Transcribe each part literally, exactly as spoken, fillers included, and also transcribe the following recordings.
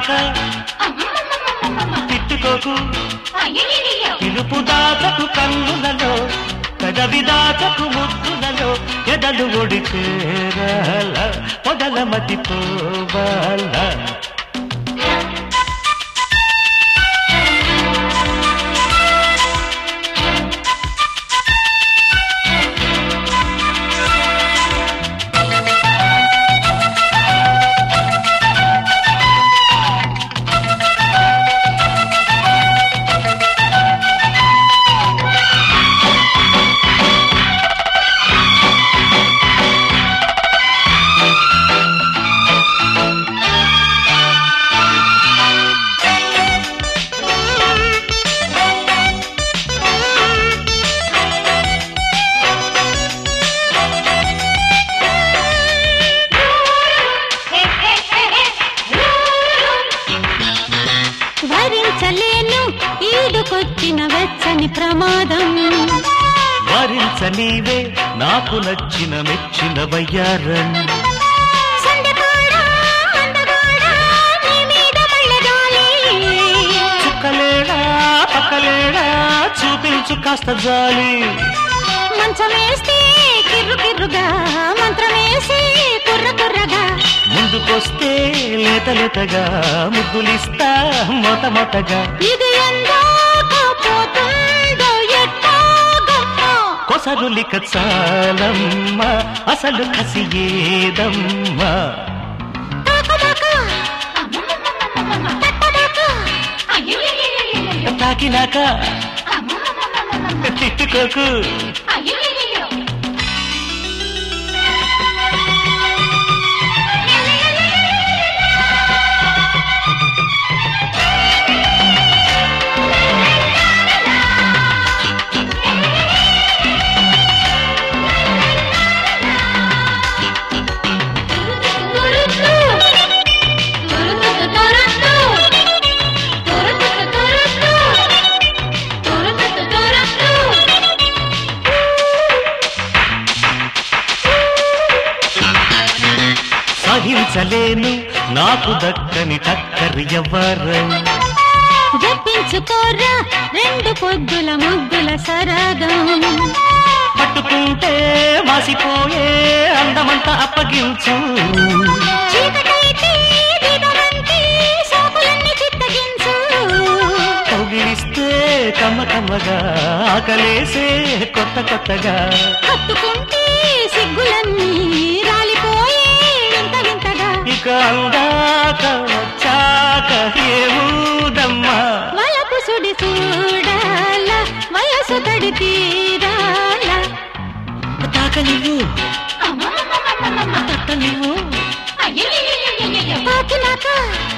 తాకినాక తిట్టుకోకు పిలుపు దాచకు కన్నులలో కదవి దాచకు ముద్దులలో ఎదలు ఒడి చేరాల పొదల మతిపోవాల భరించలేను ఈడుకొచ్చిన వెచ్చని ప్రమాదం భరించనీవే నాకు నచ్చిన మెచ్చిన వయ్యారం చుక్కలేడా పక్కలేడా చూపించు కాస్త జాలి మంచమేస్తే కిర్రు కిర్రుగా మంత్రమేసి కుర్ర కుర్రగా ముందుకొస్తే లేత లేతగా ముద్దులిస్తా మొత మొతగా ఇది ఎందాక పోతుందో ఎట్టాగమ్మా కొసరులిక చాలమ్మ అసలు కసి ఏదమ్మా తాకదాకా తట్టదాకా తాకినాక తిట్టుకోకు సహించలేను నాకు దక్కని టక్కరి ఎవ్వరం జపించుకోరా రెండు పొద్దుల ముద్దుల సరగం పట్టుకుంటే మాసిపోయే అందమంతా అప్పగించు చీకటైతే దీపమంటే సోకులన్నీ చిత్తగించు కౌగిలిస్తే కమ్మ కమ్మగా ఆకలేసే కొత్త కొత్తగా హత్తుకుంటే సిగ్గులన్నీ రాలిపోయే వింత వింతగా ఇక అందాక వచ్చాక ఏమూదమ్మా వలపు సుడి చూడాల వయసు తడి తీరాల తాకనివ్వు తట్టనివ్వు తాకినాక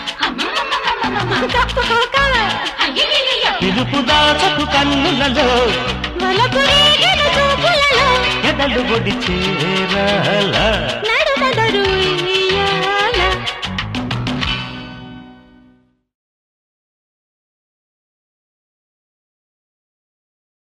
తప్పుకోక పిలుపు దాచకు కన్నులలో వలపు రేగిన చూపులలో ఎదలు ఒడి చేరాల నడుమదరు